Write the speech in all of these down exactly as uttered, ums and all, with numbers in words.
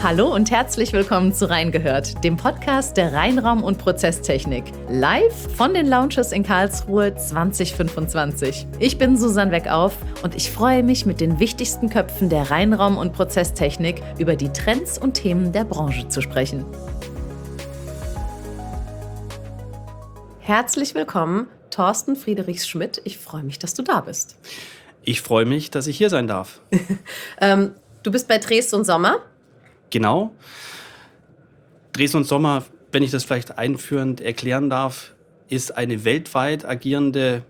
Hallo und herzlich willkommen zu Reingehört, dem Podcast der Reinraum- und Prozesstechnik. Live von den Lounges in Karlsruhe zwanzig fünfundzwanzig. Ich bin Susanne Weckauf und ich freue mich, mit den wichtigsten Köpfen der Reinraum- und Prozesstechnik über die Trends und Themen der Branche zu sprechen. Herzlich willkommen, Thorsten Friedrichs-Schmidt. Ich freue mich, dass du da bist. Ich freue mich, dass ich hier sein darf. ähm, du bist bei Dres und Sommer. Genau. Dres und Sommer, wenn ich das vielleicht einführend erklären darf, ist eine weltweit agierende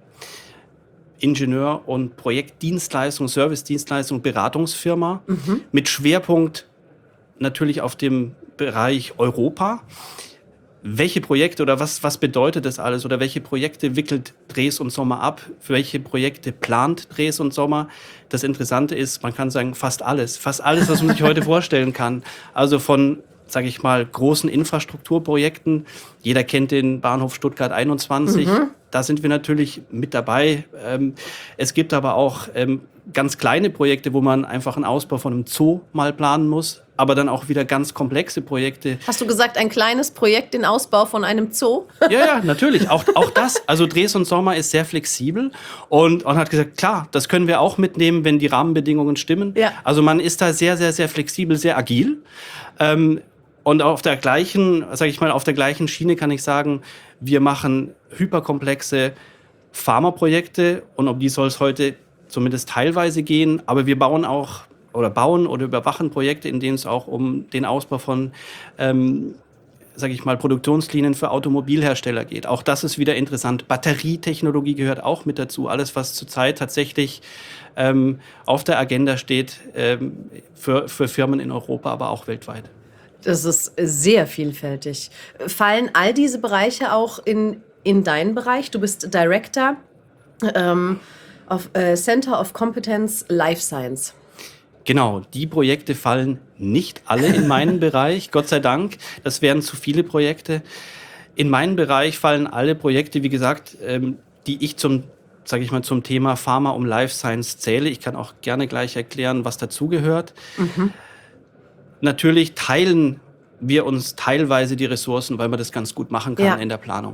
Ingenieur- und Projektdienstleistung, Servicedienstleistung, Beratungsfirma mhm. mit Schwerpunkt natürlich auf dem Bereich Europa. Welche Projekte oder was, was bedeutet das alles oder welche Projekte wickelt Dres und Sommer ab? Für welche Projekte plant Dres und Sommer? Das Interessante ist, man kann sagen, fast alles. Fast alles, was man sich heute vorstellen kann. Also von, sage ich mal, großen Infrastrukturprojekten. Jeder kennt den Bahnhof Stuttgart einundzwanzig. Mhm. Da sind wir natürlich mit dabei. Es gibt aber auch ganz kleine Projekte, wo man einfach einen Ausbau von einem Zoo mal planen muss. Aber dann auch wieder ganz komplexe Projekte. Hast du gesagt, ein kleines Projekt, den Ausbau von einem Zoo? Ja, ja, natürlich. Auch, auch das. Also Dres und Sommer ist sehr flexibel und, und hat gesagt, klar, das können wir auch mitnehmen, wenn die Rahmenbedingungen stimmen. Ja. Also man ist da sehr, sehr, sehr flexibel, sehr agil. Ähm, und auf der gleichen, sage ich mal, auf der gleichen Schiene kann ich sagen, wir machen hyperkomplexe Pharmaprojekte und um die soll es heute zumindest teilweise gehen. Aber wir bauen auch oder bauen oder überwachen Projekte, in denen es auch um den Ausbau von, ähm, sage ich mal, Produktionslinien für Automobilhersteller geht. Auch das ist wieder interessant. Batterietechnologie gehört auch mit dazu. Alles, was zurzeit tatsächlich ähm, auf der Agenda steht ähm, für, für Firmen in Europa, aber auch weltweit. Das ist sehr vielfältig. Fallen all diese Bereiche auch in, in deinen Bereich? Du bist Director ähm, of äh, Center of Competence Life Science. Genau, die Projekte fallen nicht alle in meinen Bereich, Gott sei Dank. Das wären zu viele Projekte. In meinen Bereich fallen alle Projekte, wie gesagt, ähm, die ich zum, sage ich mal, zum Thema Pharma um Life Science zähle. Ich kann auch gerne gleich erklären, was dazugehört. Mhm. Natürlich teilen wir uns teilweise die Ressourcen, weil man das ganz gut machen kann ja. in der Planung.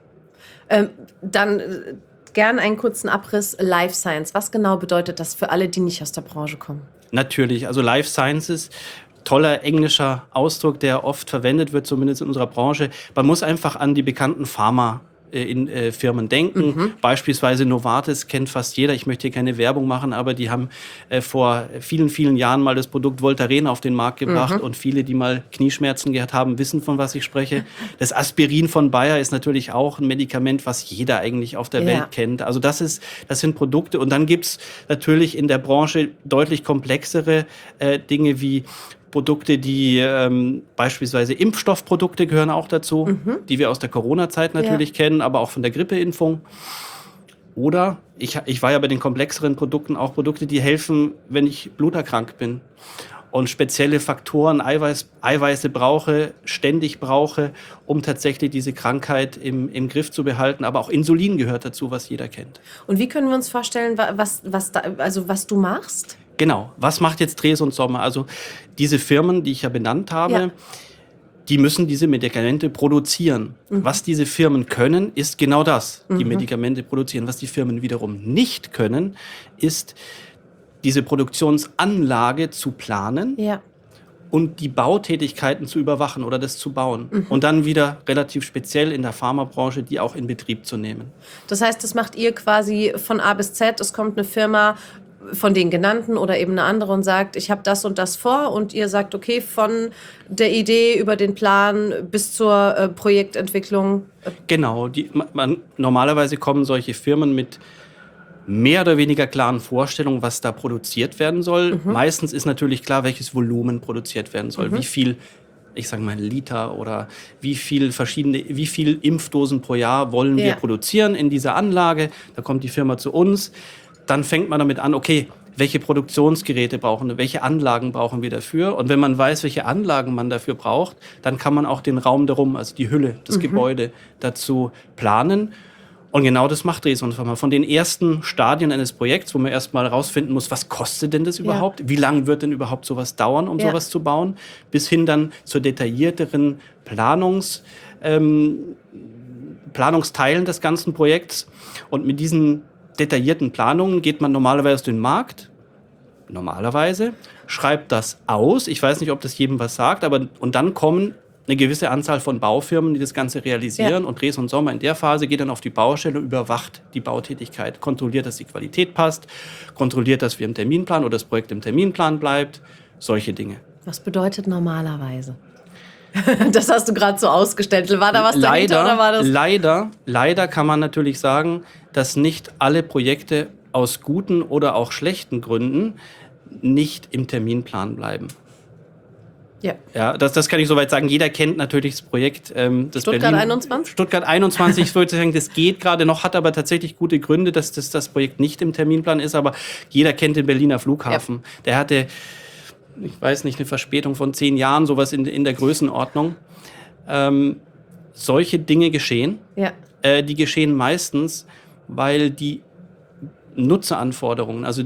Ähm, dann äh, gern einen kurzen Abriss Life Science. Was genau bedeutet das für alle, die nicht aus der Branche kommen? Natürlich, also Life Sciences, toller englischer Ausdruck, der oft verwendet wird, zumindest in unserer Branche. Man muss einfach an die bekannten Pharma in äh, Firmen denken. Mhm. Beispielsweise Novartis kennt fast jeder. Ich möchte hier keine Werbung machen, aber die haben äh, vor vielen, vielen Jahren mal das Produkt Voltaren auf den Markt gebracht. Mhm. Und viele, die mal Knieschmerzen gehabt haben, wissen, von was ich spreche. Das Aspirin von Bayer ist natürlich auch ein Medikament, was jeder eigentlich auf der ja. Welt kennt. Also das ist, das sind Produkte. Und dann gibt's natürlich in der Branche deutlich komplexere äh, Dinge wie Produkte, die ähm, beispielsweise Impfstoffprodukte gehören auch dazu, mhm. die wir aus der Corona-Zeit natürlich ja. kennen, aber auch von der Grippeimpfung. Oder, ich, ich war ja bei den komplexeren Produkten auch Produkte, die helfen, wenn ich bluterkrank bin und spezielle Faktoren, Eiweiß, Eiweiße brauche, ständig brauche, um tatsächlich diese Krankheit im, im Griff zu behalten. Aber auch Insulin gehört dazu, was jeder kennt. Und wie können wir uns vorstellen, was, was, da, also was du machst? Genau. Was macht jetzt Dres und Sommer? Also diese Firmen, die ich ja benannt habe, ja. die müssen diese Medikamente produzieren. Mhm. Was diese Firmen können, ist genau das, die mhm. Medikamente produzieren. Was die Firmen wiederum nicht können, ist diese Produktionsanlage zu planen ja. und die Bautätigkeiten zu überwachen oder das zu bauen. Mhm. Und dann wieder relativ speziell in der Pharmabranche, die auch in Betrieb zu nehmen. Das heißt, das macht ihr quasi von A bis Z. Es kommt eine Firma von den genannten oder eben eine andere und sagt, ich habe das und das vor und ihr sagt, okay, von der Idee über den Plan bis zur äh, Projektentwicklung. Genau, die, man, normalerweise kommen solche Firmen mit mehr oder weniger klaren Vorstellungen, was da produziert werden soll. Mhm. Meistens ist natürlich klar, welches Volumen produziert werden soll, mhm. wie viel, ich sage mal Liter oder wie viel verschiedene, wie viel Impfdosen pro Jahr wollen ja. wir produzieren in dieser Anlage. Da kommt die Firma zu uns. Dann fängt man damit an, okay, welche Produktionsgeräte brauchen wir, welche Anlagen brauchen wir dafür? Und wenn man weiß, welche Anlagen man dafür braucht, dann kann man auch den Raum darum, also die Hülle, das mhm. Gebäude dazu planen. Und genau das macht Dres und Pharma. Von den ersten Stadien eines Projekts, wo man erstmal herausfinden muss, was kostet denn das überhaupt? Ja. Wie lange wird denn überhaupt sowas dauern, um ja. sowas zu bauen? Bis hin dann zur detaillierteren Planungs, ähm, Planungsteilen des ganzen Projekts. Und mit diesen detaillierten Planungen geht man normalerweise auf den Markt. Normalerweise. Schreibt das aus. Ich weiß nicht, ob das jedem was sagt, aber und dann kommen eine gewisse Anzahl von Baufirmen, die das Ganze realisieren. Ja. Und Dres und Sommer in der Phase geht dann auf die Baustelle und überwacht die Bautätigkeit. Kontrolliert, dass die Qualität passt. Kontrolliert, dass wir im Terminplan oder das Projekt im Terminplan bleibt. Solche Dinge. Was bedeutet normalerweise? Das hast du gerade so ausgestellt. War da was dahinter leider, oder war das? Leider, leider kann man natürlich sagen, dass nicht alle Projekte aus guten oder auch schlechten Gründen nicht im Terminplan bleiben. Ja, ja das, das kann ich soweit sagen. Jeder kennt natürlich das Projekt. Ähm, das Stuttgart Berlin, einundzwanzig? Stuttgart einundzwanzig, sozusagen, das geht gerade noch, hat aber tatsächlich gute Gründe, dass das, das Projekt nicht im Terminplan ist. Aber jeder kennt den Berliner Flughafen. Ja. Der hatte, ich weiß nicht, eine Verspätung von zehn Jahren, sowas in, in der Größenordnung. Ähm, solche Dinge geschehen. Ja. Äh, die geschehen meistens, weil die Nutzeranforderungen, also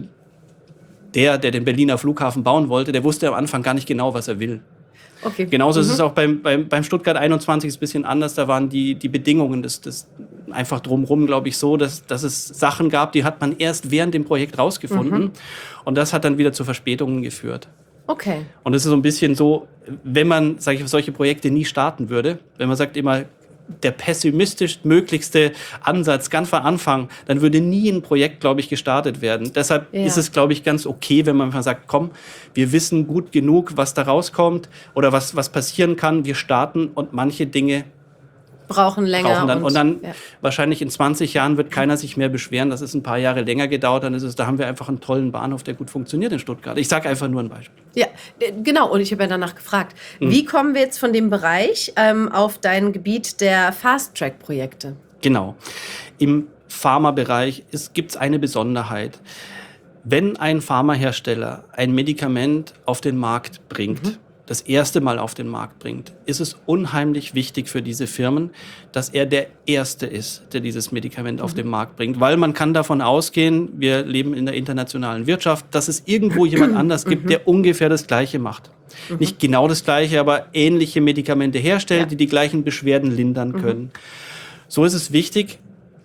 der, der den Berliner Flughafen bauen wollte, der wusste am Anfang gar nicht genau, was er will. Okay. Genauso mhm. ist es auch beim, beim, beim Stuttgart einundzwanzig ist ein bisschen anders. Da waren die, die Bedingungen des, des einfach drumherum, glaube ich, so, dass, dass es Sachen gab, die hat man erst während dem Projekt rausgefunden. Mhm. Und das hat dann wieder zu Verspätungen geführt. Okay. Und es ist so ein bisschen so, wenn man sag ich, solche Projekte nie starten würde, wenn man sagt immer, der pessimistisch möglichste Ansatz ganz von Anfang, dann würde nie ein Projekt, glaube ich, gestartet werden. Deshalb ja. ist es, glaube ich, ganz okay, wenn man einfach sagt, komm, wir wissen gut genug, was da rauskommt oder was, was passieren kann. Wir starten und manche Dinge brauchen länger. Brauchen dann. Und, und dann ja. wahrscheinlich in zwanzig Jahren wird keiner sich mehr beschweren, dass es ein paar Jahre länger gedauert. Dann ist es, da haben wir einfach einen tollen Bahnhof, der gut funktioniert in Stuttgart. Ich sage einfach nur ein Beispiel. Ja, genau. Und ich habe ja danach gefragt, mhm. wie kommen wir jetzt von dem Bereich ähm, auf dein Gebiet der Fast-Track-Projekte? Genau. Im Pharmabereich gibt es eine Besonderheit. Wenn ein Pharmahersteller ein Medikament auf den Markt bringt, mhm. das erste Mal auf den Markt bringt, ist es unheimlich wichtig für diese Firmen, dass er der Erste ist, der dieses Medikament mhm. auf den Markt bringt. Weil man kann davon ausgehen, wir leben in der internationalen Wirtschaft, dass es irgendwo jemand anders gibt, mhm. der ungefähr das Gleiche macht. Mhm. Nicht genau das Gleiche, aber ähnliche Medikamente herstellt, ja. die die gleichen Beschwerden lindern mhm. können. So ist es wichtig,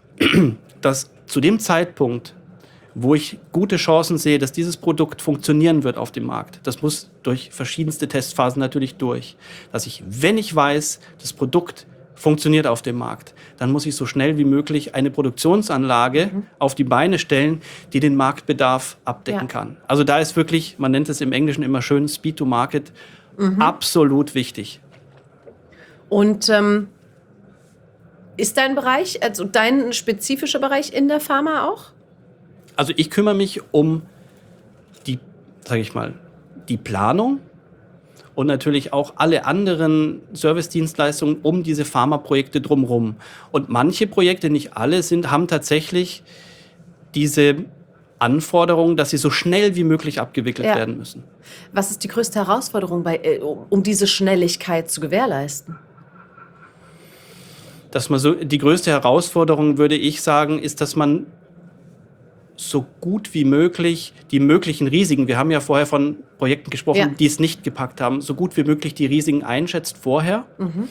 dass zu dem Zeitpunkt, wo ich gute Chancen sehe, dass dieses Produkt funktionieren wird auf dem Markt. Das muss durch verschiedenste Testphasen natürlich durch. Dass ich, wenn ich weiß, das Produkt funktioniert auf dem Markt, dann muss ich so schnell wie möglich eine Produktionsanlage mhm. auf die Beine stellen, die den Marktbedarf abdecken ja. kann. Also da ist wirklich, man nennt es im Englischen immer schön, Speed to Market, mhm. absolut wichtig. Und ähm, ist dein Bereich, also dein spezifischer Bereich in der Pharma auch? Also ich kümmere mich um die, sage ich mal, die Planung und natürlich auch alle anderen Servicedienstleistungen um diese Pharmaprojekte drumherum. Und manche Projekte, nicht alle, sind, haben tatsächlich diese Anforderung, dass sie so schnell wie möglich abgewickelt ja. werden müssen. Was ist die größte Herausforderung, bei, äh, um diese Schnelligkeit zu gewährleisten? Dass man so, die größte Herausforderung, würde ich sagen, ist, dass man so gut wie möglich die möglichen Risiken, wir haben ja vorher von Projekten gesprochen, ja. die es nicht gepackt haben, so gut wie möglich die Risiken einschätzt vorher mhm.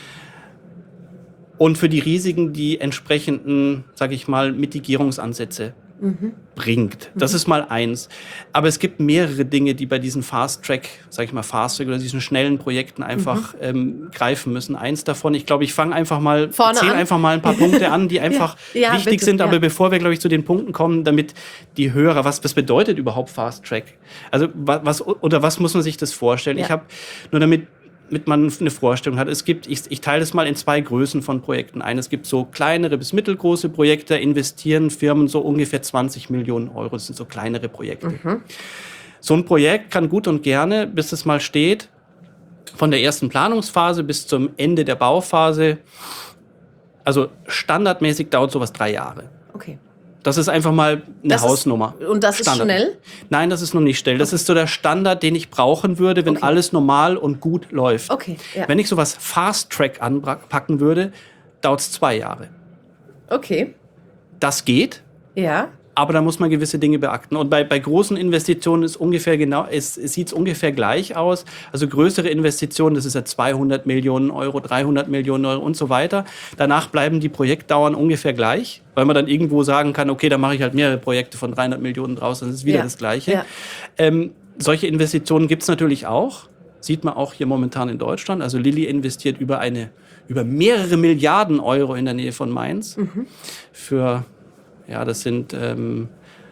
und für die Risiken die entsprechenden, sage ich mal, Mitigierungsansätze mhm. bringt. Das mhm. ist mal eins. Aber es gibt mehrere Dinge, die bei diesen Fast-Track, sage ich mal Fast-Track oder diesen schnellen Projekten einfach mhm. ähm, greifen müssen. Eins davon, ich glaube, ich fange einfach mal, zähle einfach mal ein paar Punkte an, die einfach ja. Ja, wichtig bitte. sind. Aber ja. bevor wir, glaube ich, zu den Punkten kommen, damit die Hörer, was, was bedeutet überhaupt Fast-Track? Also was, oder was muss man sich das vorstellen? Ja. Ich habe nur damit damit man eine Vorstellung hat. Es gibt, ich, ich teile es mal in zwei Größen von Projekten ein. Es gibt so kleinere bis mittelgroße Projekte, investieren Firmen so ungefähr zwanzig Millionen Euro. Das sind so kleinere Projekte. Mhm. So ein Projekt kann gut und gerne, bis es mal steht, von der ersten Planungsphase bis zum Ende der Bauphase, also standardmäßig dauert sowas drei Jahre. Okay. Das ist einfach mal eine das Hausnummer. Ist, und das Standard. Ist schnell? Nein, das ist noch nicht schnell. Das okay. ist so der Standard, den ich brauchen würde, wenn okay. alles normal und gut läuft. Okay, ja. Wenn ich sowas Fast-Track anpacken würde, dauert es zwei Jahre. Okay. Das geht. Ja. Aber da muss man gewisse Dinge beachten. Und bei, bei großen Investitionen ist ungefähr genau, es, es sieht es ungefähr gleich aus. Also größere Investitionen, das ist ja zweihundert Millionen Euro, dreihundert Millionen Euro und so weiter. Danach bleiben die Projektdauern ungefähr gleich, weil man dann irgendwo sagen kann, okay, da mache ich halt mehrere Projekte von dreihundert Millionen draus, dann ist es wieder ja. das Gleiche. Ja. Ähm, solche Investitionen gibt es natürlich auch. Sieht man auch hier momentan in Deutschland. Also Lilly investiert über, eine, über mehrere Milliarden Euro in der Nähe von Mainz mhm. für... Ja, das sind ähm,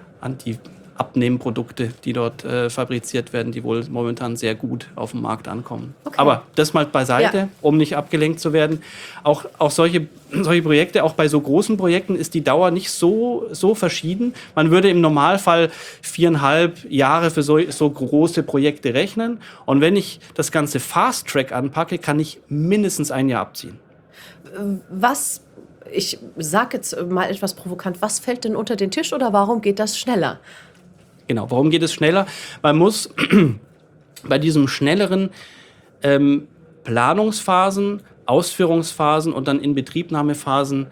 Anti-Abnehmprodukte, die dort äh, fabriziert werden, die wohl momentan sehr gut auf dem Markt ankommen. Okay. Aber das mal beiseite, ja. um nicht abgelenkt zu werden. Auch, auch solche, solche Projekte, auch bei so großen Projekten ist die Dauer nicht so, so verschieden. Man würde im Normalfall viereinhalb Jahre für so, so große Projekte rechnen. Und wenn ich das ganze Fast Track anpacke, kann ich mindestens ein Jahr abziehen. Was... Ich sage jetzt mal etwas provokant, was fällt denn unter den Tisch oder warum geht das schneller? Genau, warum geht es schneller? Man muss bei diesem schnelleren ähm, Planungsphasen, Ausführungsphasen und dann Inbetriebnahmephasen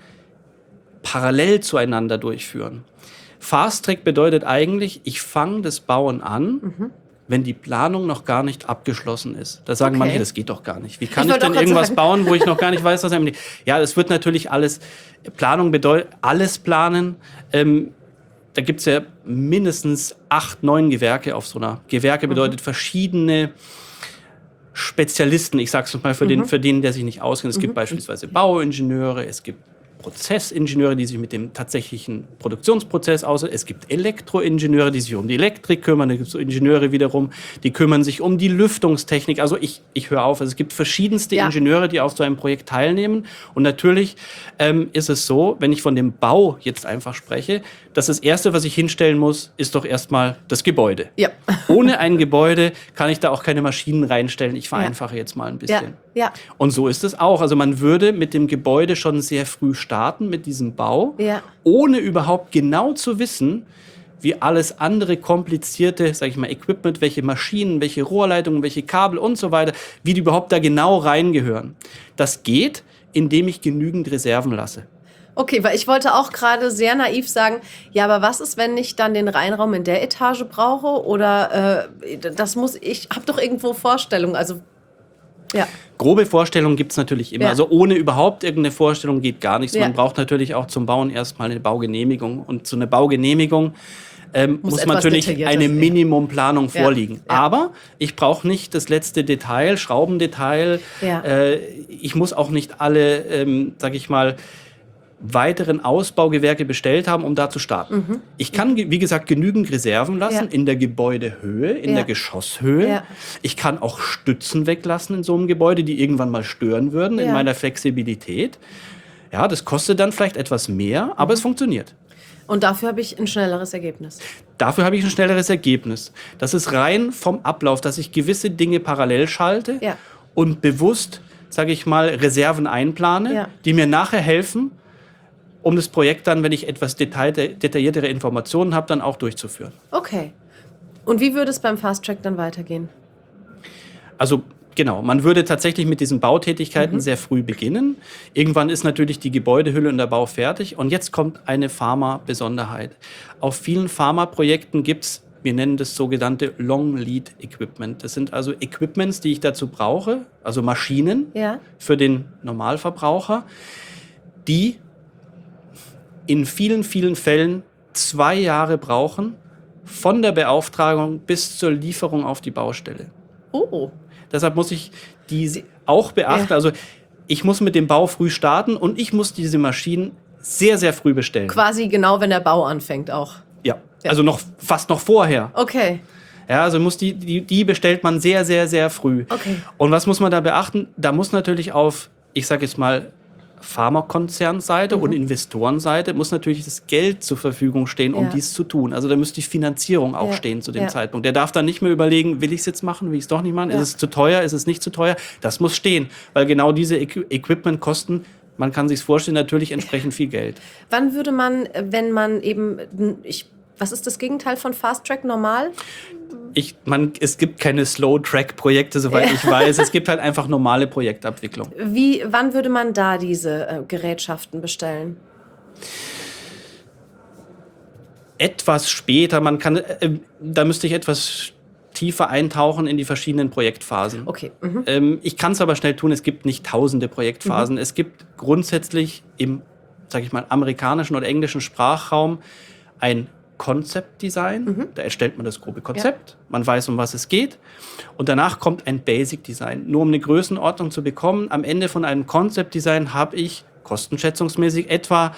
parallel zueinander durchführen. Fast Track bedeutet eigentlich, ich fange das Bauen an, mhm. wenn die Planung noch gar nicht abgeschlossen ist. Da sagen okay. manche, das geht doch gar nicht. Wie kann ich, ich denn irgendwas sagen. bauen, wo ich noch gar nicht weiß, was ich... Ja, es wird natürlich alles... Planung bedeutet alles planen. Ähm, da gibt es ja mindestens acht, neun Gewerke auf so einer... Gewerke bedeutet mhm. verschiedene Spezialisten. Ich sage es mal für, mhm. den, für den, der sich nicht auskennt. Es mhm. gibt beispielsweise Bauingenieure, es gibt Prozessingenieure, die sich mit dem tatsächlichen Produktionsprozess auskennen. Es gibt Elektroingenieure, die sich um die Elektrik kümmern. Da gibt es so Ingenieure wiederum, die kümmern sich um die Lüftungstechnik. Also ich, ich höre auf. Also es gibt verschiedenste ja. Ingenieure, die auf so einem Projekt teilnehmen. Und natürlich ähm, ist es so, wenn ich von dem Bau jetzt einfach spreche, dass das Erste, was ich hinstellen muss, ist doch erstmal das Gebäude. Ja. Ohne ein Gebäude kann ich da auch keine Maschinen reinstellen. Ich vereinfache ja. jetzt mal ein bisschen. Ja. Ja. Und so ist es auch. Also man würde mit dem Gebäude schon sehr früh starten, mit diesem Bau, ja. ohne überhaupt genau zu wissen, wie alles andere komplizierte, sag ich mal, Equipment, welche Maschinen, welche Rohrleitungen, welche Kabel und so weiter, wie die überhaupt da genau reingehören. Das geht, indem ich genügend Reserven lasse. Okay, weil ich wollte auch gerade sehr naiv sagen, ja, aber was ist, wenn ich dann den Reinraum in der Etage brauche? Oder äh, das muss, ich habe doch irgendwo Vorstellungen, also ja. Grobe Vorstellungen gibt es natürlich immer. Ja. Also ohne überhaupt irgendeine Vorstellung geht gar nichts. Ja. Man braucht natürlich auch zum Bauen erstmal eine Baugenehmigung. Und so eine Baugenehmigung ähm, muss, muss natürlich eine Minimumplanung ja. vorliegen. Ja. Aber ich brauche nicht das letzte Detail, Schraubendetail. Ja. Äh, ich muss auch nicht alle, ähm, sag ich mal, weiteren Ausbaugewerke bestellt haben, um da zu starten. Mhm. Ich kann, wie gesagt, genügend Reserven lassen ja. in der Gebäudehöhe, in ja. der Geschosshöhe. Ja. Ich kann auch Stützen weglassen in so einem Gebäude, die irgendwann mal stören würden ja. in meiner Flexibilität. Ja, das kostet dann vielleicht etwas mehr, aber mhm. es funktioniert. Und dafür habe ich ein schnelleres Ergebnis. Dafür habe ich ein schnelleres Ergebnis. Das ist rein vom Ablauf, dass ich gewisse Dinge parallel schalte ja. und bewusst, sage ich mal, Reserven einplane, ja. die mir nachher helfen, um das Projekt dann, wenn ich etwas detail- detailliertere Informationen habe, dann auch durchzuführen. Okay. Und wie würde es beim Fast Track dann weitergehen? Also genau, man würde tatsächlich mit diesen Bautätigkeiten mhm. sehr früh beginnen. Irgendwann ist natürlich die Gebäudehülle und der Bau fertig. Und jetzt kommt eine Pharma-Besonderheit. Auf vielen Pharma-Projekten gibt es, wir nennen das sogenannte Long Lead Equipment. Das sind also Equipments, die ich dazu brauche, also Maschinen ja. für den Normalverbraucher, die in vielen, vielen Fällen zwei Jahre brauchen, von der Beauftragung bis zur Lieferung auf die Baustelle. Oh. Deshalb muss ich die auch beachten. Ja. Also ich muss mit dem Bau früh starten und ich muss diese Maschinen sehr, sehr früh bestellen. Quasi genau, wenn der Bau anfängt auch. Ja, ja. Also noch fast noch vorher. Okay. Ja, also muss die, die, die bestellt man sehr, sehr, sehr früh. Okay. Und was muss man da beachten? Da muss natürlich auf, ich sage jetzt mal, Pharmakonzernseite mhm. und Investorenseite muss natürlich das Geld zur Verfügung stehen, um ja. dies zu tun. Also da müsste die Finanzierung auch ja. stehen zu dem ja. Zeitpunkt. Der darf dann nicht mehr überlegen, will ich es jetzt machen, will ich es doch nicht machen, ja. ist es zu teuer, ist es nicht zu teuer. Das muss stehen, weil genau diese Equ- Equipment kosten, man kann sich vorstellen, natürlich entsprechend viel Geld. Wann würde man, wenn man eben, ich, was ist das Gegenteil von Fast Track, normal? Ich, man, es gibt keine Slow-Track-Projekte, soweit ich weiß. Es gibt halt einfach normale Projektabwicklung. Wie, wann würde man da diese äh, Gerätschaften bestellen? Etwas später, man kann, äh, da müsste ich etwas tiefer eintauchen in die verschiedenen Projektphasen. Okay. Mhm. Ähm, ich kann es aber schnell tun, es gibt nicht tausende Projektphasen. Mhm. Es gibt grundsätzlich im, sage ich mal, amerikanischen oder englischen Sprachraum ein Concept Design. Mhm. Da erstellt man das grobe Konzept, ja. Man weiß, um was es geht. Und danach kommt ein Basic Design. Nur um eine Größenordnung zu bekommen, am Ende von einem Concept Design habe ich kostenschätzungsmäßig etwa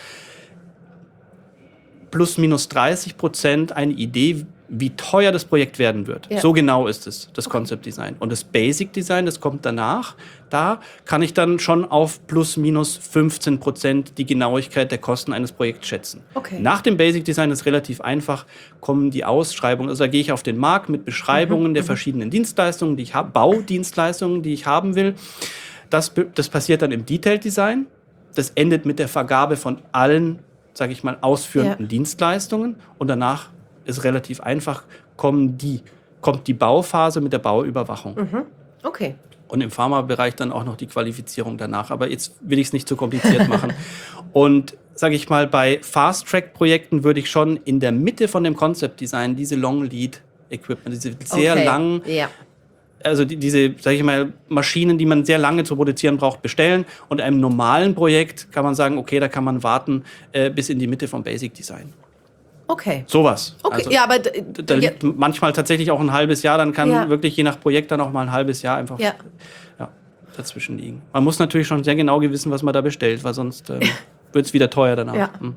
plus minus dreißig Prozent eine Idee, wie teuer das Projekt werden wird. Ja. So genau ist es, das okay. Concept Design. Und das Basic Design, das kommt danach. Da kann ich dann schon auf plus minus fünfzehn Prozent die Genauigkeit der Kosten eines Projekts schätzen. Okay. Nach dem Basic Design ist relativ einfach, kommen die Ausschreibungen. Also da gehe ich auf den Markt mit Beschreibungen mhm. der mhm. verschiedenen Dienstleistungen, die ich habe, Baudienstleistungen, die ich haben will. Das, das passiert dann im Detailed Design. Das endet mit der Vergabe von allen, sage ich mal, ausführenden ja. Dienstleistungen. Und danach ist relativ einfach, kommen die, kommt die Bauphase mit der Bauüberwachung. Mhm. Okay. Und im Pharmabereich dann auch noch die Qualifizierung danach. Aber jetzt will ich es nicht zu kompliziert machen. Und sage ich mal, bei Fast-Track-Projekten würde ich schon in der Mitte von dem Concept-Design diese Long-Lead-Equipment, diese sehr okay. langen, ja. also die, diese, sage ich mal, Maschinen, die man sehr lange zu produzieren braucht, bestellen. Und einem normalen Projekt kann man sagen, okay, da kann man warten äh, bis in die Mitte vom Basic-Design. Okay. Sowas. Okay, also, ja, aber da liegt ja. manchmal tatsächlich auch ein halbes Jahr, dann kann ja. wirklich je nach Projekt dann auch mal ein halbes Jahr einfach ja. Ja, dazwischen liegen. Man muss natürlich schon sehr genau wissen, was man da bestellt, weil sonst ähm, wird es wieder teuer danach. Ja. Hm.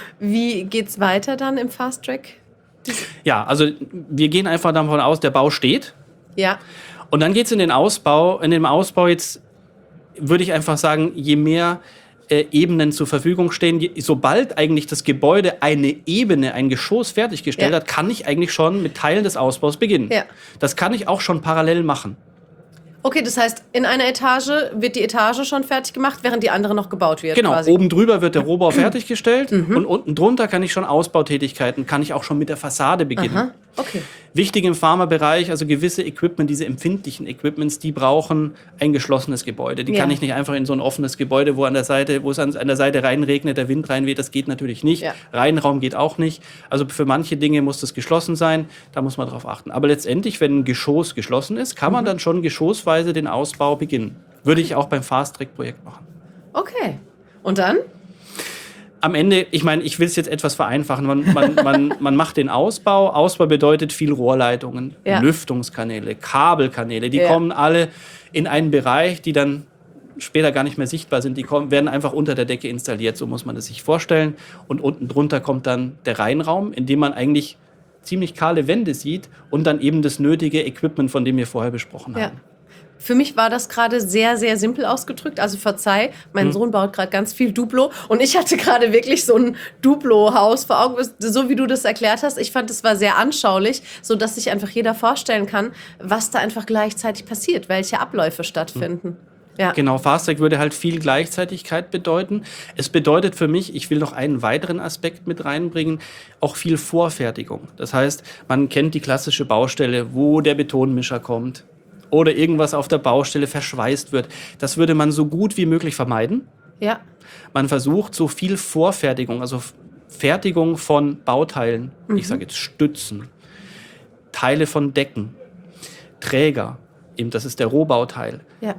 Wie geht's weiter dann im Fast Track? Ja, also wir gehen einfach davon aus, der Bau steht. Ja. Und dann geht es in den Ausbau. In dem Ausbau jetzt würde ich einfach sagen, je mehr Äh, Ebenen zur Verfügung stehen. Je, sobald eigentlich das Gebäude eine Ebene, ein Geschoss fertiggestellt ja. hat, kann ich eigentlich schon mit Teilen des Ausbaus beginnen. Ja. Das kann ich auch schon parallel machen. Okay, das heißt, in einer Etage wird die Etage schon fertig gemacht, während die andere noch gebaut wird. Genau, quasi. Oben drüber wird der Rohbau fertiggestellt mhm. und unten drunter kann ich schon Ausbautätigkeiten, kann ich auch schon mit der Fassade beginnen. Aha. Okay. Wichtig im Pharmabereich, also gewisse Equipment, diese empfindlichen Equipments, die brauchen ein geschlossenes Gebäude. Die ja. kann ich nicht einfach in so ein offenes Gebäude, wo an der Seite, wo es an, an der Seite reinregnet, der Wind reinweht, das geht natürlich nicht. Ja. Reinraum geht auch nicht. Also für manche Dinge muss das geschlossen sein, da muss man drauf achten. Aber letztendlich, wenn ein Geschoss geschlossen ist, kann man mhm. dann schon geschossweise den Ausbau beginnen. Würde ich auch beim Fast-Track-Projekt machen. Okay. Und dann? Am Ende, ich meine, ich will es jetzt etwas vereinfachen. Man, man, man, man macht den Ausbau. Ausbau bedeutet viel Rohrleitungen, ja. Lüftungskanäle, Kabelkanäle. Die ja. kommen alle in einen Bereich, die dann später gar nicht mehr sichtbar sind. Die kommen, werden einfach unter der Decke installiert. So muss man es sich vorstellen. Und unten drunter kommt dann der Reinraum, in dem man eigentlich ziemlich kahle Wände sieht und dann eben das nötige Equipment, von dem wir vorher besprochen ja. haben. Für mich war das gerade sehr, sehr simpel ausgedrückt. Also verzeih, mein hm. Sohn baut gerade ganz viel Duplo. Und ich hatte gerade wirklich so ein Duplo-Haus vor Augen, so wie du das erklärt hast. Ich fand, es war sehr anschaulich, sodass sich einfach jeder vorstellen kann, was da einfach gleichzeitig passiert, welche Abläufe stattfinden. Hm. Ja. Genau, Fast-Track würde halt viel Gleichzeitigkeit bedeuten. Es bedeutet für mich, ich will noch einen weiteren Aspekt mit reinbringen, auch viel Vorfertigung. Das heißt, man kennt die klassische Baustelle, wo der Betonmischer kommt oder irgendwas auf der Baustelle verschweißt wird. Das würde man so gut wie möglich vermeiden. Ja. Man versucht, so viel Vorfertigung, also Fertigung von Bauteilen, mhm. ich sage jetzt Stützen, Teile von Decken, Träger, eben das ist der Rohbauteil, ja.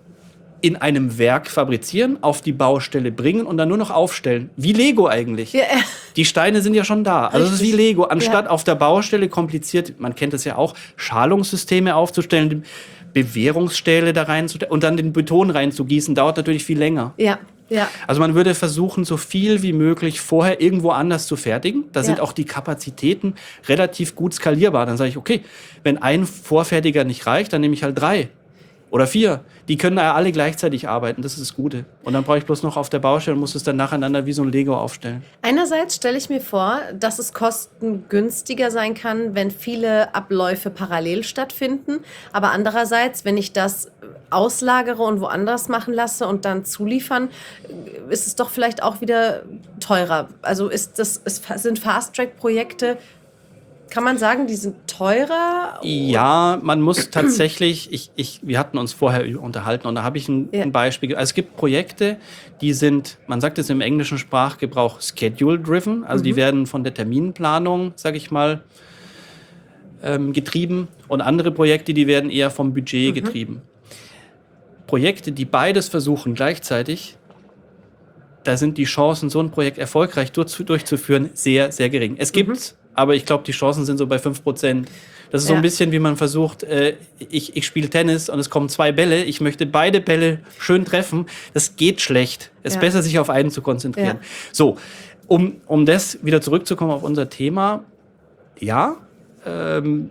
in einem Werk fabrizieren, auf die Baustelle bringen und dann nur noch aufstellen. Wie Lego eigentlich. Ja. Die Steine sind ja schon da. Also es ist wie Lego. Anstatt ja. auf der Baustelle kompliziert, man kennt es ja auch, Schalungssysteme aufzustellen, Bewährungsstähle da reinzustellen und dann den Beton reinzugießen, dauert natürlich viel länger. Ja. Ja. Also man würde versuchen, so viel wie möglich vorher irgendwo anders zu fertigen. Da ja. sind auch die Kapazitäten relativ gut skalierbar. Dann sage ich, okay, wenn ein Vorfertiger nicht reicht, dann nehme ich halt drei. Oder vier. Die können ja alle gleichzeitig arbeiten. Das ist das Gute. Und dann brauche ich bloß noch auf der Baustelle und muss es dann nacheinander wie so ein Lego aufstellen. Einerseits stelle ich mir vor, dass es kostengünstiger sein kann, wenn viele Abläufe parallel stattfinden. Aber andererseits, wenn ich das auslagere und woanders machen lasse und dann zuliefern, ist es doch vielleicht auch wieder teurer. Also ist das, ist, sind Fast-Track-Projekte Kann man sagen, die sind teurer? Ja, man muss tatsächlich, ich, ich, wir hatten uns vorher unterhalten und da habe ich ein, ja. ein Beispiel. Also es gibt Projekte, die sind, man sagt es im englischen Sprachgebrauch, schedule-driven. Also mhm. die werden von der Terminplanung, sage ich mal, ähm, getrieben. Und andere Projekte, die werden eher vom Budget mhm. getrieben. Projekte, die beides versuchen gleichzeitig, da sind die Chancen, so ein Projekt erfolgreich durch, durchzuführen, sehr, sehr gering. Es gibt mhm. aber ich glaube, die Chancen sind so bei fünf Prozent. Das ist ja. so ein bisschen, wie man versucht, äh, ich, ich spiele Tennis und es kommen zwei Bälle, ich möchte beide Bälle schön treffen. Das geht schlecht. Es ist ja. besser, sich auf einen zu konzentrieren. Ja. So, um, um das wieder zurückzukommen auf unser Thema, ja, ähm,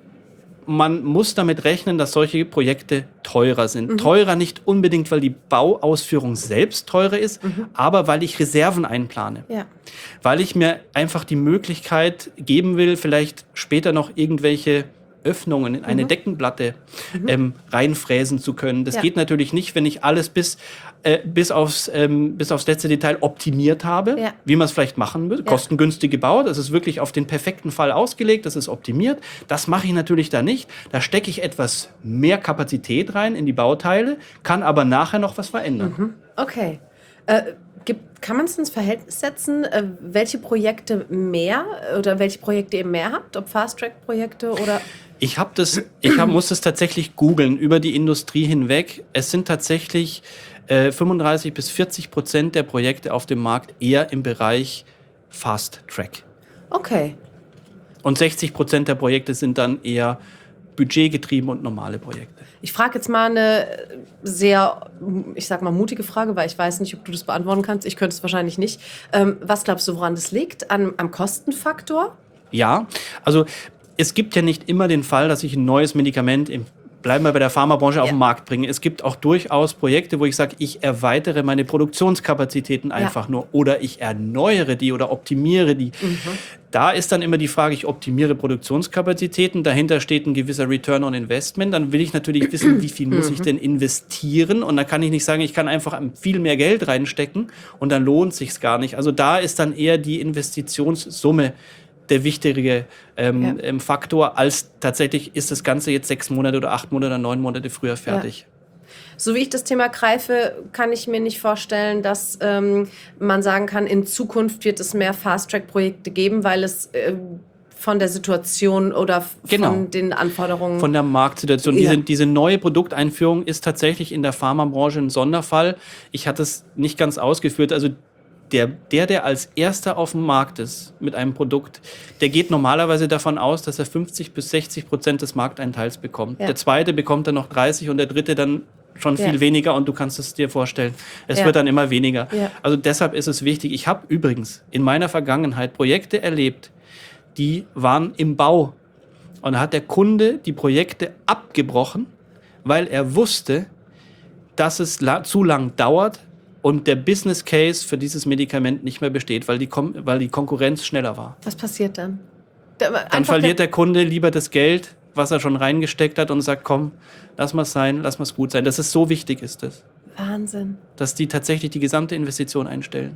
man muss damit rechnen, dass solche Projekte teurer sind. Mhm. Teurer nicht unbedingt, weil die Bauausführung selbst teurer ist, mhm. aber weil ich Reserven einplane. Ja. Weil ich mir einfach die Möglichkeit geben will, vielleicht später noch irgendwelche Öffnungen in eine mhm. Deckenplatte mhm. ähm, reinfräsen zu können. Das ja. geht natürlich nicht, wenn ich alles bis, äh, bis, aufs, ähm, bis aufs letzte Detail optimiert habe, ja. wie man es vielleicht machen würde. Ja. Kostengünstig gebaut, das ist wirklich auf den perfekten Fall ausgelegt, das ist optimiert. Das mache ich natürlich da nicht. Da stecke ich etwas mehr Kapazität rein in die Bauteile, kann aber nachher noch was verändern. Mhm. Okay. Äh, gibt, kann man es ins Verhältnis setzen, äh, welche Projekte mehr oder welche Projekte ihr mehr habt? Ob Fast-Track-Projekte oder... Ich habe das, ich hab, muss das tatsächlich googeln über die Industrie hinweg. Es sind tatsächlich äh, fünfunddreißig bis vierzig Prozent der Projekte auf dem Markt eher im Bereich Fast Track. Okay. Und sechzig Prozent der Projekte sind dann eher budgetgetrieben und normale Projekte. Ich frage jetzt mal eine sehr, ich sag mal, mutige Frage, weil ich weiß nicht, ob du das beantworten kannst. Ich könnte es wahrscheinlich nicht. Ähm, was glaubst du, woran das liegt? An, am Kostenfaktor? Ja, also es gibt ja nicht immer den Fall, dass ich ein neues Medikament, im, bleiben wir bei der Pharmabranche, ja. auf den Markt bringe. Es gibt auch durchaus Projekte, wo ich sage, ich erweitere meine Produktionskapazitäten einfach ja. nur oder ich erneuere die oder optimiere die. Mhm. Da ist dann immer die Frage, ich optimiere Produktionskapazitäten, dahinter steht ein gewisser Return on Investment, dann will ich natürlich wissen, wie viel muss ich denn investieren und dann kann ich nicht sagen, ich kann einfach viel mehr Geld reinstecken und dann lohnt sich's gar nicht. Also da ist dann eher die Investitionssumme der wichtige ähm, ja. Faktor, als tatsächlich ist das Ganze jetzt sechs Monate oder acht Monate oder neun Monate früher fertig. Ja. So wie ich das Thema greife, kann ich mir nicht vorstellen, dass ähm, man sagen kann, in Zukunft wird es mehr Fast-Track-Projekte geben, weil es äh, von der Situation oder f- genau. von den Anforderungen... Von der Marktsituation. Ja. Diese, diese neue Produkteinführung ist tatsächlich in der Pharmabranche ein Sonderfall. Ich hatte es nicht ganz ausgeführt, also Der, der, der als erster auf dem Markt ist mit einem Produkt, der geht normalerweise davon aus, dass er fünfzig bis sechzig Prozent des Markteinteils bekommt. Ja. Der zweite bekommt dann noch dreißig und der dritte dann schon viel ja. weniger und du kannst es dir vorstellen. Es ja. wird dann immer weniger. Ja. Also deshalb ist es wichtig. Ich habe übrigens in meiner Vergangenheit Projekte erlebt, die waren im Bau. Und da hat der Kunde die Projekte abgebrochen, weil er wusste, dass es la- zu lang dauert, und der Business Case für dieses Medikament nicht mehr besteht, weil die, Kom- weil die Konkurrenz schneller war. Was passiert dann? Dann verliert der Kunde lieber das Geld, was er schon reingesteckt hat und sagt, komm, lass mal es sein, lass mal es gut sein. Das ist so wichtig, ist das. Wahnsinn. Dass die tatsächlich die gesamte Investition einstellen.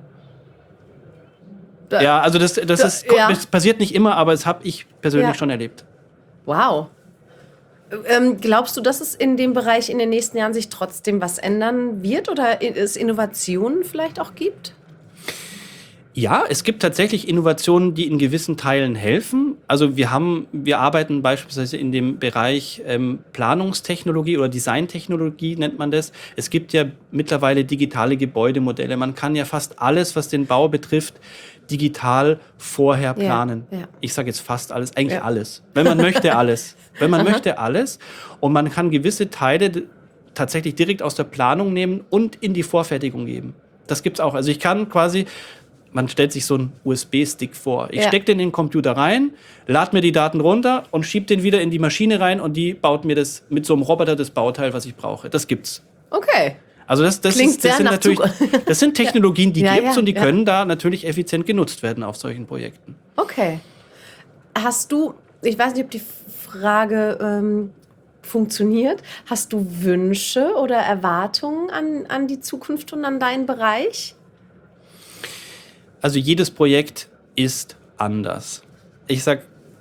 Da, ja, also das, das, da, ist, ja. das passiert nicht immer, aber das habe ich persönlich ja. schon erlebt. Wow. Ähm, glaubst du, dass es in dem Bereich in den nächsten Jahren sich trotzdem was ändern wird oder es Innovationen vielleicht auch gibt? Ja, es gibt tatsächlich Innovationen, die in gewissen Teilen helfen. Also wir haben, wir arbeiten beispielsweise in dem Bereich ähm, Planungstechnologie oder Designtechnologie nennt man das. Es gibt ja mittlerweile digitale Gebäudemodelle. Man kann ja fast alles, was den Bau betrifft, digital vorher planen. Ja, ja. Ich sage jetzt fast alles, eigentlich ja. alles. Wenn man möchte, alles. Wenn man möchte, alles. Und man kann gewisse Teile d- tatsächlich direkt aus der Planung nehmen und in die Vorfertigung geben. Das gibt's auch. Also ich kann quasi, man stellt sich so einen U S B-Stick vor. Ich ja. stecke den in den Computer rein, lade mir die Daten runter und schiebe den wieder in die Maschine rein und die baut mir das mit so einem Roboter das Bauteil, was ich brauche. Das gibt's. Okay. Also das, das, ist, das sind natürlich, das sind Technologien, die ja, gibt's ja, und die ja. können da natürlich effizient genutzt werden auf solchen Projekten. Okay. Hast du, ich weiß nicht, ob die Frage ähm, funktioniert, hast du Wünsche oder Erwartungen an, an die Zukunft und an deinen Bereich? Also jedes Projekt ist anders. Ich sag,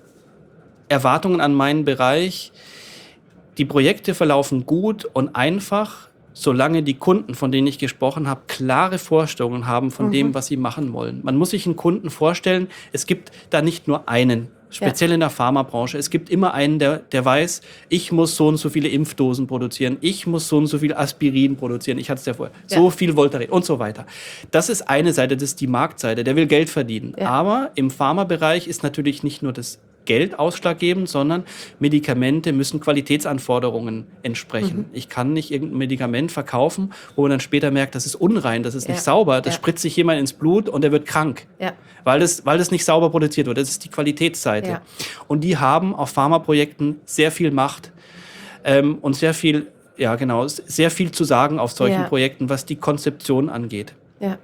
Erwartungen an meinen Bereich. Die Projekte verlaufen gut und einfach, solange die Kunden, von denen ich gesprochen habe, klare Vorstellungen haben von mhm. dem, was sie machen wollen. Man muss sich einen Kunden vorstellen, es gibt da nicht nur einen, speziell ja. in der Pharmabranche. Es gibt immer einen, der, der weiß, ich muss so und so viele Impfdosen produzieren, ich muss so und so viel Aspirin produzieren, ich hatte es ja vorher, ja. so viel Voltaren und so weiter. Das ist eine Seite, das ist die Marktseite, der will Geld verdienen. Ja. Aber im Pharmabereich ist natürlich nicht nur das Geld ausschlaggebend, sondern Medikamente müssen Qualitätsanforderungen entsprechen. Mhm. Ich kann nicht irgendein Medikament verkaufen, wo man dann später merkt, das ist unrein, das ist ja. nicht sauber, das ja. spritzt sich jemand ins Blut und er wird krank, ja. weil, das, weil das nicht sauber produziert wird. Das ist die Qualitätsseite. Ja. Und die haben auf Pharmaprojekten sehr viel Macht ähm, und sehr viel, ja genau, sehr viel zu sagen auf solchen ja. Projekten, was die Konzeption angeht. Ja.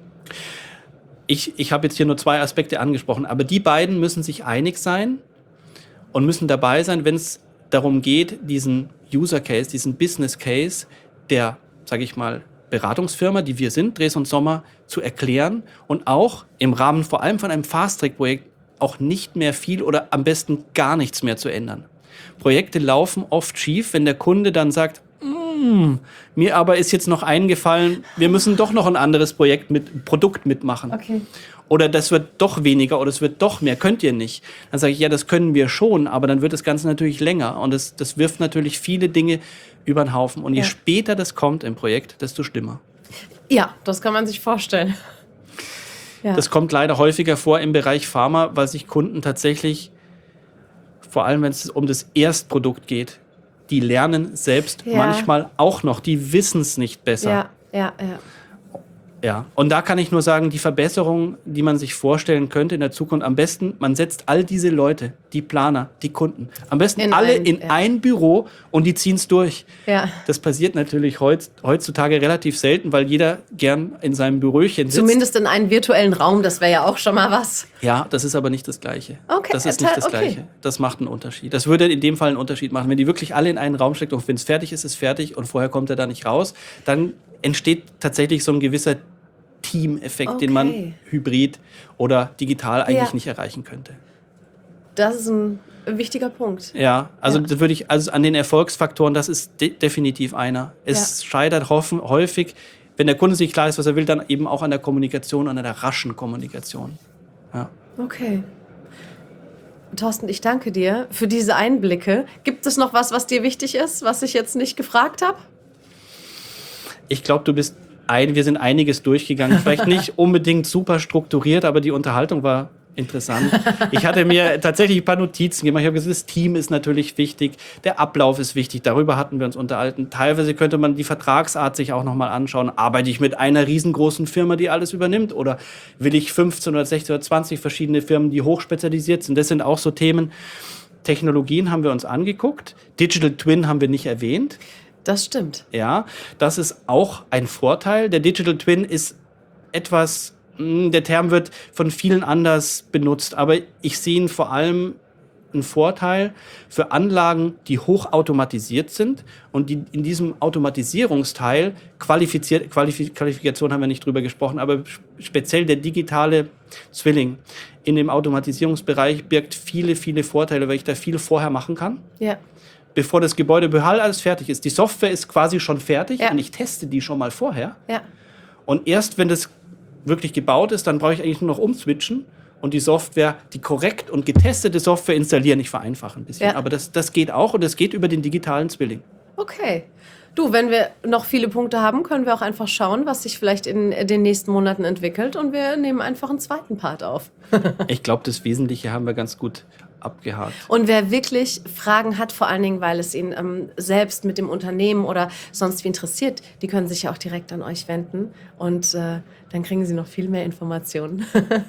Ich, ich habe jetzt hier nur zwei Aspekte angesprochen, aber die beiden müssen sich einig sein und müssen dabei sein, wenn es darum geht, diesen User Case, diesen Business Case der, sage ich mal, Beratungsfirma, die wir sind, Dres und Sommer, zu erklären und auch im Rahmen vor allem von einem Fast-Track-Projekt auch nicht mehr viel oder am besten gar nichts mehr zu ändern. Projekte laufen oft schief, wenn der Kunde dann sagt, Mm, mir aber ist jetzt noch eingefallen, wir müssen doch noch ein anderes Projekt mit Produkt mitmachen. Okay. Oder das wird doch weniger oder es wird doch mehr, könnt ihr nicht. Dann sage ich, ja, das können wir schon, aber dann wird das Ganze natürlich länger. Und das, das wirft natürlich viele Dinge über den Haufen. Und je ja. später das kommt im Projekt, desto schlimmer. Ja, das kann man sich vorstellen. Ja. Das kommt leider häufiger vor im Bereich Pharma, weil sich Kunden tatsächlich, vor allem wenn es um das Erstprodukt geht, die lernen selbst ja. manchmal auch noch. Die wissen es nicht besser. Ja, ja, ja. Ja, und da kann ich nur sagen, die Verbesserung, die man sich vorstellen könnte in der Zukunft, am besten, man setzt all diese Leute, die Planer, die Kunden, am besten in alle ein, in ja. ein Büro und die ziehen es durch. Ja. Das passiert natürlich heutz, heutzutage relativ selten, weil jeder gern in seinem Büröchen sitzt. Zumindest in einem virtuellen Raum, das wäre ja auch schon mal was. Ja, das ist aber nicht das Gleiche. Okay. Das ist nicht das okay. Gleiche. Das macht einen Unterschied. Das würde in dem Fall einen Unterschied machen. Wenn die wirklich alle in einen Raum steckt und wenn es fertig ist, ist es fertig und vorher kommt er da nicht raus, dann entsteht tatsächlich so ein gewisser Team-Effekt, okay. den man hybrid oder digital eigentlich ja. nicht erreichen könnte. Das ist ein wichtiger Punkt. Ja, also ja. würde ich, also an den Erfolgsfaktoren, das ist de- definitiv einer. Es ja. scheitert hoffen, häufig, wenn der Kunde sich klar ist, was er will, dann eben auch an der Kommunikation, an der raschen Kommunikation. Ja. Okay. Thorsten, ich danke dir für diese Einblicke. Gibt es noch was, was dir wichtig ist, was ich jetzt nicht gefragt habe? Ich glaube, du bist Ein, wir sind einiges durchgegangen, vielleicht nicht unbedingt super strukturiert, aber die Unterhaltung war interessant. Ich hatte mir tatsächlich ein paar Notizen gemacht. Ich habe gesagt, das Team ist natürlich wichtig, der Ablauf ist wichtig, darüber hatten wir uns unterhalten. Teilweise könnte man die Vertragsart sich auch nochmal anschauen. Arbeite ich mit einer riesengroßen Firma, die alles übernimmt? Oder will ich fünfzehn oder sechzehn oder zwanzig verschiedene Firmen, die hochspezialisiert sind? Das sind auch so Themen. Technologien haben wir uns angeguckt. Digital Twin haben wir nicht erwähnt. Das stimmt. Ja, das ist auch ein Vorteil. Der Digital Twin ist etwas, der Term wird von vielen anders benutzt, aber ich sehe ihn vor allem einen Vorteil für Anlagen, die hochautomatisiert sind und die in diesem Automatisierungsteil qualifiziert, Qualif- Qualifikation haben wir nicht drüber gesprochen, aber speziell der digitale Zwilling in dem Automatisierungsbereich birgt viele, viele Vorteile, weil ich da viel vorher machen kann. Ja. Bevor das Gebäude behall alles fertig ist. Die Software ist quasi schon fertig ja. und ich teste die schon mal vorher. Ja. Und erst wenn das wirklich gebaut ist, dann brauche ich eigentlich nur noch umswitchen und die Software, die korrekt und getestete Software installieren. Ich vereinfache ein bisschen. Ja. Aber das, das geht auch und das geht über den digitalen Zwilling. Okay. Du, wenn wir noch viele Punkte haben, können wir auch einfach schauen, was sich vielleicht in den nächsten Monaten entwickelt und wir nehmen einfach einen zweiten Part auf. Ich glaube, das Wesentliche haben wir ganz gut abgehakt. Und wer wirklich Fragen hat, vor allen Dingen, weil es ihn ähm, selbst mit dem Unternehmen oder sonst wie interessiert, die können sich ja auch direkt an euch wenden und äh, dann kriegen sie noch viel mehr Informationen.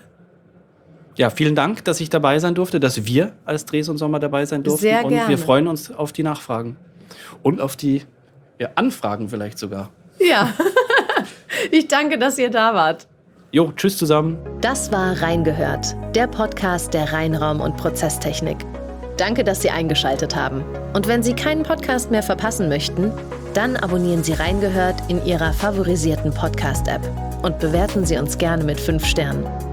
Ja, vielen Dank, dass ich dabei sein durfte, dass wir als Dres und Sommer dabei sein durften. Sehr gerne. Und wir freuen uns auf die Nachfragen und auf die ja, Anfragen vielleicht sogar. Ja, ich danke, dass ihr da wart. Jo, tschüss zusammen. Das war Reingehört, der Podcast der Reinraum- und Prozesstechnik. Danke, dass Sie eingeschaltet haben. Und wenn Sie keinen Podcast mehr verpassen möchten, dann abonnieren Sie Reingehört in Ihrer favorisierten Podcast-App und bewerten Sie uns gerne mit fünf Sternen.